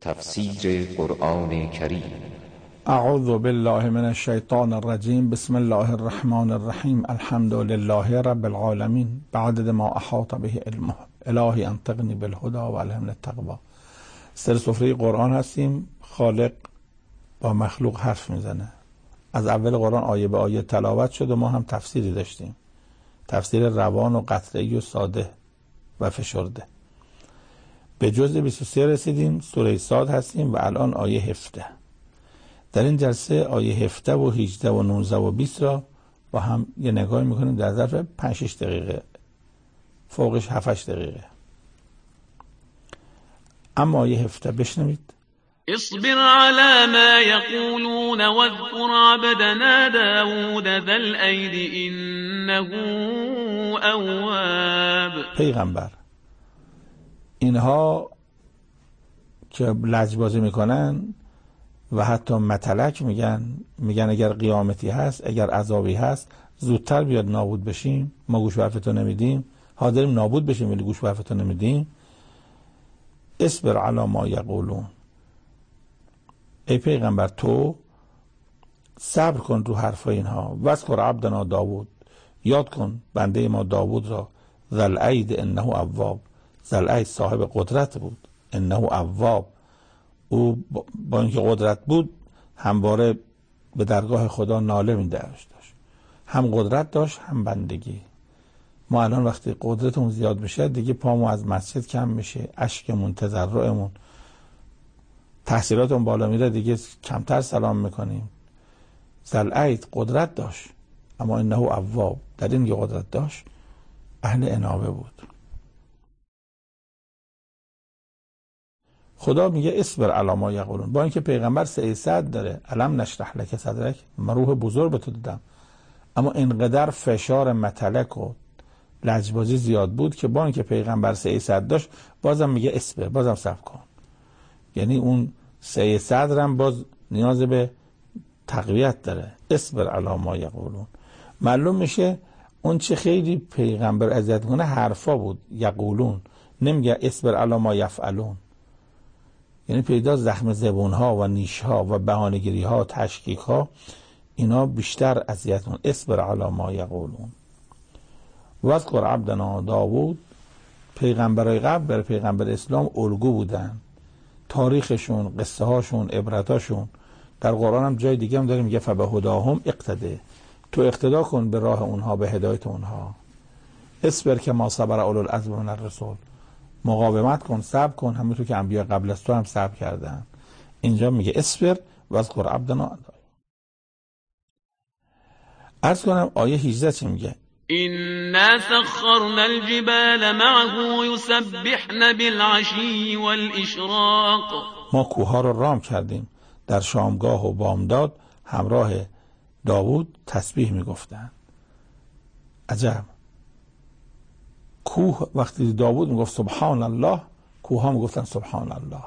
تفسیر قرآن کریم. اعوذ بالله من الشیطان الرجیم. بسم الله الرحمن الرحیم. الحمد لله رب العالمین بعدد ما احاط به علمه. الهی انطقنی بالهدى و الهمنی التقوی. سر سفره قرآن هستیم. خالق با مخلوق حرف میزنه. از اول قرآن آیه به آیه تلاوت شد و ما هم تفسیری داشتیم، تفسیر روان و قطعی و ساده و فشرده. به جزء 23 رسیدیم. سوره صاد هستیم و الان آیه 17. در این جلسه آیه 17 و 18 و 19 و 20 را با هم یه نگاه میکنیم در ظرف 5-6 دقیقه، فوقش 7-8 دقیقه. اما آیه 17 بشنوید. اصبر على ما يقولون واذكر عبدنا داود ذا الأيد إنه أواب. پیغمبر، اینها که لجبازی میکنن و حتی متلک میگن اگر قیامتی هست، اگر عذابی هست، زودتر بیاد نابود بشیم. ما گوش به حرفتو نمیدیم، حاضریم نابود بشیم ولی گوش به حرفتو نمیدیم. اصبر علی ما یقولون. ای پیغمبر تو صبر کن رو حرف اینها. واذکر عبدنا داود، یاد کن بنده ما داود را. ذا الأید انه اواب. ذا الأید صاحب قدرت بود. انه اواب، او با اینکه قدرت بود همواره به درگاه خدا ناله می‌داشت. هم قدرت داشت هم بندگی. ما الان وقتی قدرتمون زیاد بشه دیگه پامو از مسجد کم میشه، اشکمون، تضرعمون، تحصیلاتمون بالا میره، دیگه کمتر سلام میکنیم. ذا الأید قدرت داشت اما انه اواب، در این که قدرت داشت اهل انابه بود. خدا میگه اصبر علی ما یقولون. با اینکه پیغمبر 300 داره، الم نشرح لک صدرک، من روح بزرگ به تو دادم، اما اینقدر فشار متلک و لجبازی زیاد بود که با اینکه پیغمبر 300 داشت بازم میگه اصبر، بازم صبر کن. یعنی اون 300 هم باز نیاز به تقویت داره. اصبر علی ما یقولون. معلوم میشه اون چه خیلی پیغمبر اذیت کنه حرفا بود. یقولون، نمیگه اصبر علی ما یفعلون. یعنی پیدا زخم زبون ها و نیش ها و بهانه‌گیری ها، تشکیک ها، اینا بیشتر اذیت کنه. اصبر علی ما یقولون. واذکر عبدنا داود. پیغمبرای قبل برای پیغمبر اسلام الگو بودن. تاریخشون، قصه هاشون، عبرتاشون. در قرآن هم جای دیگه هم داریم میگه فبهداهم اقتده. تو اقتدا کن به راه اونها، به هدایت اونها. اصبر که ما صبر اولو العزم من الرسل. مقاومت کن، صبر کن، همونطور که انبیا قبل از تو هم صبر کردن. اینجا میگه اصبر واذکر عبدنا. عرض کنم آیه 18 چی میگه؟ إنا سخرنا الجبال معه يسبحن بالعشي والإشراق. ما کوها رو رام کردیم در شامگاه و بامداد همراه داوود تسبیح میگفتن. عجب. کوه وقتی داوود میگفت سبحان الله، کوه ها میگفتن سبحان الله.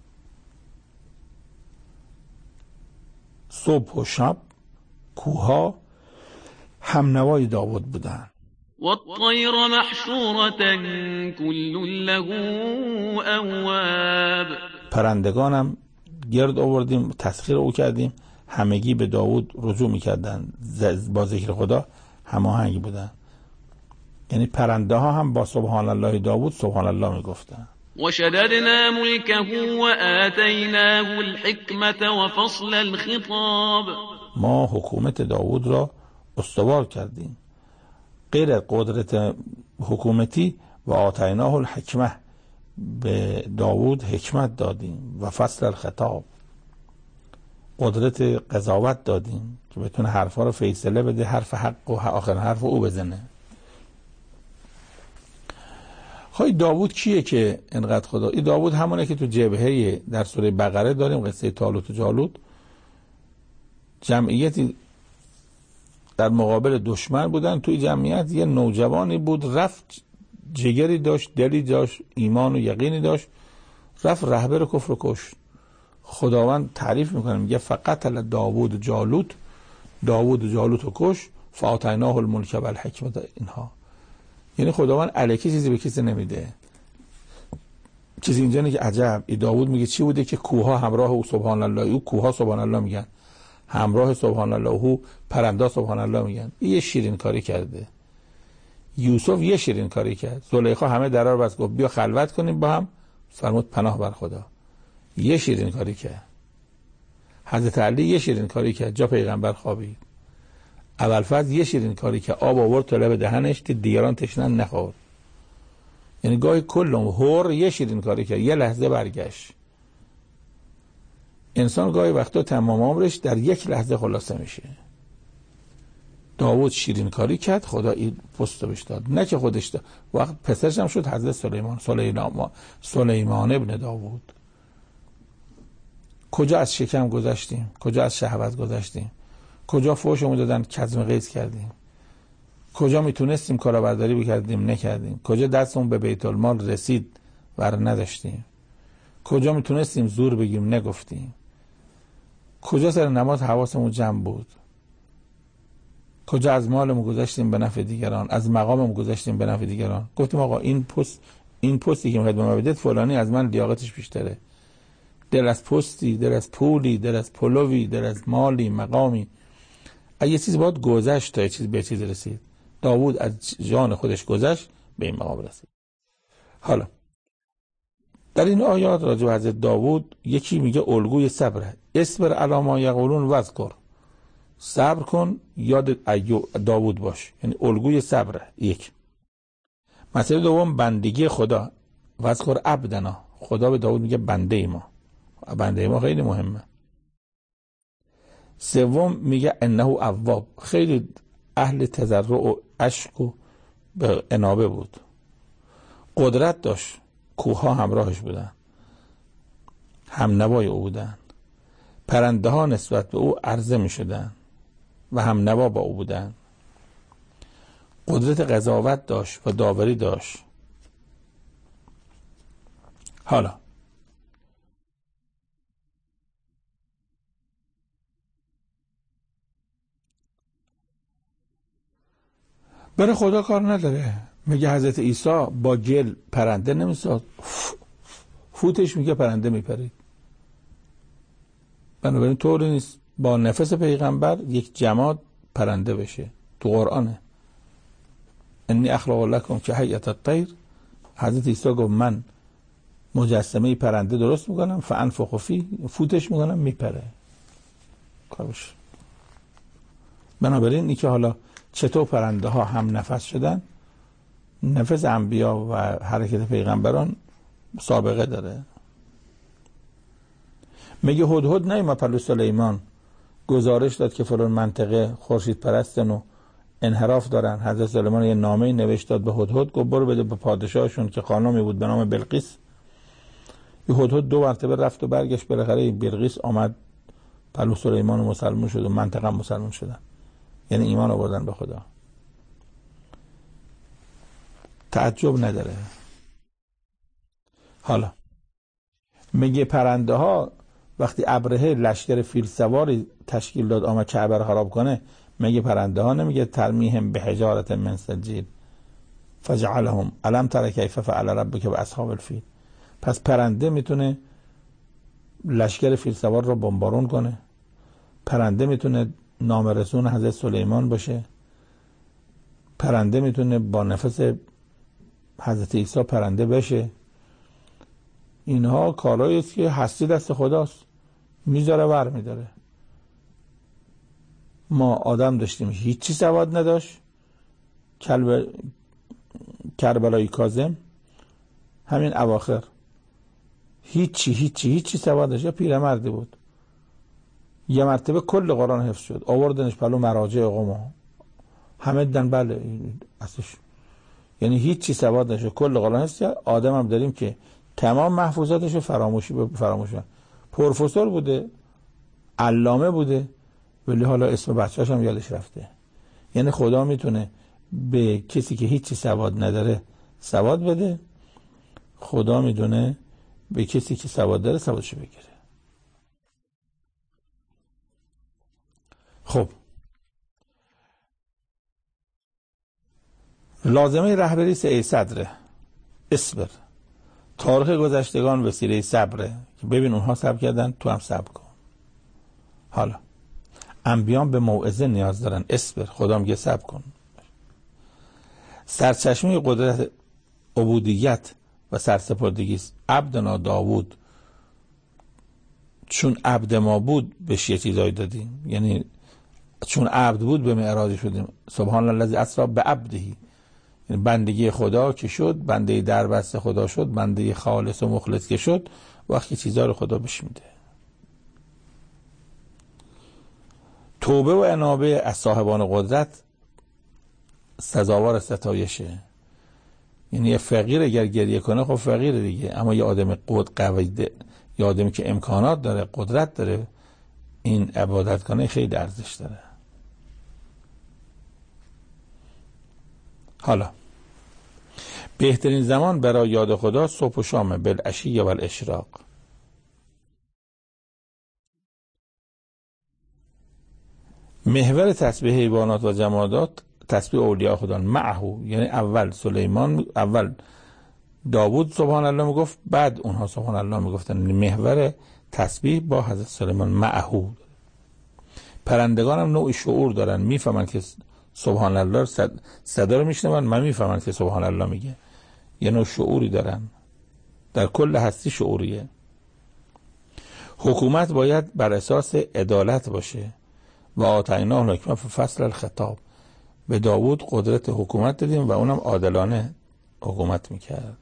صبح و شب کوه ها هم نوای داوود بودن. والطير محشورة كل له أواب. پرندگانم گرد آوردیم، تسخیر او کردیم، همگی به داوود رجوع میکردن، با ذکر خدا هماهنگ بودن. یعنی پرنده ها هم با سبحان الله داوود سبحان الله میگفتن. وشددنا ملكه وآتيناه الحكمة وفصل الخطاب. ما حکومت داوود را استوار کردیم، غیر قدرت حکومتی، و آتیناه الحکمه، به داوود حکمت دادیم، و فصل الخطاب، قدرت قضاوت دادیم که بتونه حرفا رو فیصله بده، حرف حق و آخر حرف او بزنه. خواهی داوود کیه که انقدر خدا؟ این داوود همونه که تو جبهه در سوره بقره داریم، قصه طالوت و جالوت. جمعیتی در مقابل دشمن بودن، توی جمعیت یه نوجوانی بود، رفت، جگری داشت، دلی داشت، ایمان و یقینی داشت، رفت رهبر کفر کشت. خداوند تعریف میکنه، میگه فقط داوود جالوت، داوود جالوت رو کش، فآتیناه الملک و الحکمت. اینها یعنی خداوند الکی چیزی به کسی نمیده. چیزی اینجا که عجب داوود میگه چی بوده که کوها همراه او سبحان الله، او کوها سبحان الله میگن، همراه سبحان الله او پرنده سبحان الله میگن. یه شیرین کاری کرده. یوسف یه شیرین کاری کرد. زلیخا همه درا رو بست گفت بیا خلوت کنیم با هم، فرمود پناه بر خدا. یه شیرین کاری کرد. حضرت علی یه شیرین کاری کرد، جا پیغمبر خوابید. ابوالفضل یه شیرین کاری کرد، آب آورد تو لب دهنش که دیگران تشنن نخورد. یعنی گاهی کلم هور یه شیرین کاری کرد، یه لحظه برگشت. انسان گاهی وقتا تمام عمرش در یک لحظه خلاصه میشه. داوود شیرین کاری کرد، خدا این پست بهش داد، نه که خودش داد. وقت پسرش هم شد حضرت سلیمان ابن داوود. کجا از شکم گذشتیم، کجا از شهوت گذشتیم، کجا فحشمون دادن کظم غیظ کردیم، کجا میتونستیم کارآبرداری بکردیم نکردیم، کجا دستمون به بیت المال رسید ور نداشتیم، کجا میتونستیم زور بگیم نگفتیم، کجا سر نماز حواسمون جمع بود، کجا از مالمون گذاشتیم به نفع دیگران، از مقاممون گذاشتیم به نفع دیگران. گفتیم آقا این پستی که میخواید به ما بدید فلانی از من لیاقتش بیشتره. دل از پستی، دل از پولی، دل از پلوی، دل از مالی، مقامی. یه چیز باید گذشت تا یه چیز به چیز رسید. داوود از جان خودش گذشت به این مقام رسید. حالا در این آیات راجع به حضرت داوود یکی میگه الگوی صبره. اصبر علی ما یقولون واذکر. صبر کن، یاد داوود باش. یعنی الگوی صبره. یک. مسئله دوم بندگی خدا. واذکر عبدنا. خدا به داوود میگه بنده ما. بنده ما خیلی مهمه. سوم میگه انه اواب. خیلی اهل تضرع و عشق و انابه بود. قدرت داشت. کوها همراهش بودن، هم نوای او بودن، پرنده ها نسبت به او عرضه می شدن و هم نوا با او بودن. قدرت قضاوت داشت و داوری داشت. حالا برای خدا کار نداره. میگه حضرت عیسی با گل پرنده نمیساد، فوتش میگه پرنده میپرید. بنابراین طوری نیست با نفس پیغمبر یک جماد پرنده بشه. تو قرآنه انی اخلق لکم که هیئت الطیر. حضرت عیسی گفت من مجسمه پرنده درست میکنم، فانفخ فیه، فوتش میکنم میپره. کارش. بنابراین این که حالا چطور پرنده ها هم نفس شدن، نفس انبیا و حرکت پیغمبران سابقه داره. میگه هدهد نیومد پلو سلیمان گزارش داد که فلان منطقه خورشید پرستن و انحراف دارن. حضرت سلیمان یه نامه نوشت داد به هدهد، گفت برو بده به پادشاهشون که خانمی بود به نام بلقیس. یه هدهد 2 مرتبه رفت و برگشت، بالاخره بلقیس آمد پلو سلیمان و مسلمان شد و منطقه مسلمان شدن. یعنی ایمان آوردن به خدا. تعجب نداره. حالا میگه پرنده ها وقتی ابرهه لشکر فیل سواری تشکیل داد آمد کعبه رو خراب کنه، میگه پرنده ها نمیگه ترمیهم به حجارت من سجیل فجعلهم الم تر کیف فعل ربک باصحاب الفیل. پس پرنده میتونه لشکر فیل سوار رو بمبارون کنه. پرنده میتونه نامرسون حضرت سلیمان باشه. پرنده میتونه با نفس حضرت عیسی پرنده بشه. اینها کارهایی است که هستی دست خداست، میذاره ور میداره. ما آدم داشتیم هیچی سواد نداشت، کربلای کاظم همین اواخر هیچی سواد داشت. یا پیرمردی بود یه مرتبه کل قرآن حفظ شد، آوردنش پلو مراجع قوم، همه دن بله اصلش. یعنی هیچی سواد داشت، کل قرآن حفظ کرد. آدم هم داریم که تمام محفوظاتش فراموش پروفسور بوده، علامه بوده، ولی حالا اسم بچه‌اش هم یادش رفته. یعنی خدا میتونه به کسی که هیچی سواد نداره سواد بده، خدا میدونه به کسی که سواد داره سوادشو بگیره. خب لازمه رهبری ای صدره اصبر تاریخ گذشتگان وسیله صبره که ببین اونها صبر کردن، تو هم صبر کن. حالا انبیان به موعظه نیاز دارن، اصبر، خدا میگه صبر کن. سرچشمه قدرت عبودیت و سرسپردگی است. عبدنا داوود چون عبد ما بود بهش یه چیزایی دادیم، یعنی چون عبد بود به معراج شدیم. سبحان الله الذی اسری بعبده، یعنی بندگی خدا که شد، بنده دربست خدا شد، بنده خالص و مخلص که شد، وقتی چیزا رو خدا بهش میده. توبه و انابه از صاحبان قدرت سزاوار ستایشه. یعنی یه فقیر اگر گریه کنه خب فقیر دیگه، اما یه آدم قوی، یه آدمی که امکانات داره، قدرت داره، این عبادت کنه خیلی ارزش داره. حالا بهترین زمان برای یاد خدا صبح و شامه، بالعشی و الاشراق. محور تسبیح حیوانات و جمادات تسبیح اولیاء خدا معه، یعنی اول داوود سبحان الله میگفت، بعد اونها سبحان الله میگفتن. محور تسبیح با حضرت سلیمان معه. پرندگان هم نوع شعور دارن، میفهمن که سبحان الله صدا رو میشنون، من میفهمن که سبحان الله میگه. یه نوع شعوری دارن، در کل هستی شعوریه. حکومت باید بر اساس عدالت باشه. و آتیناه الحکمة فی فصل الخطاب، به داوود قدرت حکومت دادیم و اونم عادلانه حکومت میکرد.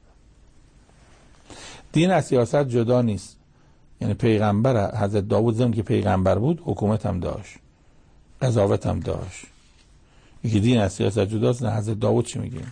دین از سیاست جدا نیست، یعنی پیغمبر حضرت داوود زمانی که پیغمبر بود حکومت هم داشت، قضاوت هم داشت. یکی دین از سیاست جداست، نه حضرت داوود چی میگه؟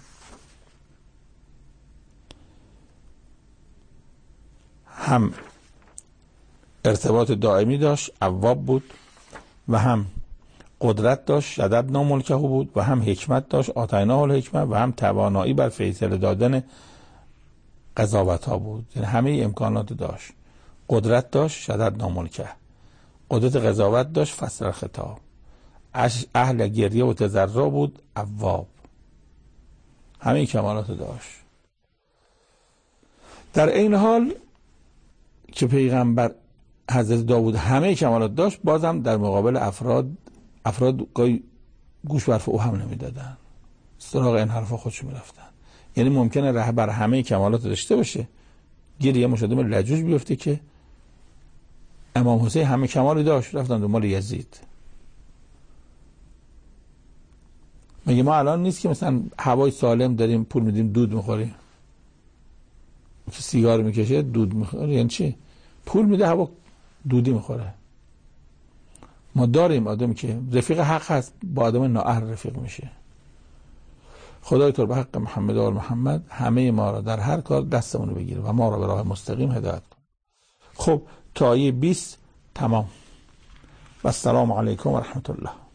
هم ارتباط دائمی داشت، اواب بود، و هم قدرت داشت، شددنا ملکه بود، و هم حکمت داشت، آتیناه الحکمة، و هم توانایی بر فیصله دادن قضاوت ها بود. یعنی همه امکانات داشت، قدرت داشت، شددنا ملکه، قدرت قضاوت داشت، فصل الخطاب، اهل گریه و تضرع بود، اواب، همه کمالات داشت. در این حال که پیغمبر حضرت داوود همه کمالات داشت، بازم در مقابل افراد گوش برف او هم نمیدادن، سراغ این حرفا خودشون میرفتن. یعنی ممکنه رهبر همه کمالات داشته باشه، گیری یه مشاهده لجوج بیفته که امام حسین همه کمالی داشت، رفتن دنبال یزید. مگه ما الان نیست که مثلا هوای سالم داریم، پول میدیم دود میخوریم؟ که سیگار میکشه دود میخوره، یعنی چی؟ پول میده هوا دودی میخوره. ما داریم آدمی که رفیق حق هست با آدم نااهل رفیق میشه. خدای تو به حق محمد و محمد همه ما را در هر کار دستمون بگیره و ما را به راه مستقیم هدایت کن. خب تا 20 تمام. و السلام علیکم و رحمت الله.